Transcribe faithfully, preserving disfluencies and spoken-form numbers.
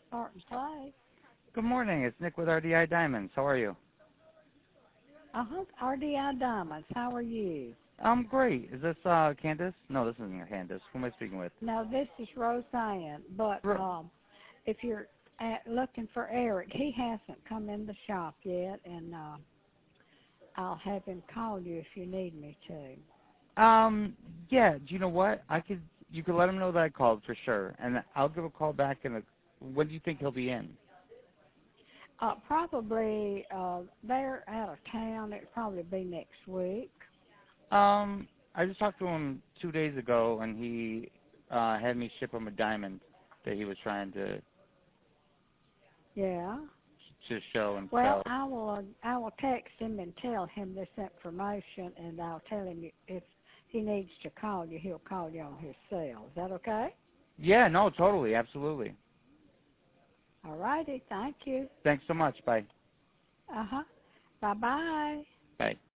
Start and play. Good morning. It's Nick with R D I Diamonds. How are you? Uh-huh. R D I Diamonds. How are you? I'm great. Is this uh, Candace? No, this isn't Candace. Who am I speaking with? No, this is Roseanne. But Ro- um, if you're at, looking for Eric, he hasn't come in the shop yet, and uh, I'll have him call you if you need me to. um, yeah. Do you know what? I could. You could let him know that I called for sure, and I'll give a call back. In a, when do you think he'll be in? Uh, probably uh, they're out of town. It'll probably be next week. Um, I just talked to him two days ago, and he uh, had me ship him a diamond that he was trying to Yeah. to show and Well, sell. I will. Uh, I will text him and tell him this information, and I'll tell him if he needs to call you, he'll call you on his cell. Is that okay? Yeah. No. Totally. Absolutely. All righty. Thank you. Thanks so much. Bye. Uh huh. Bye bye. Bye.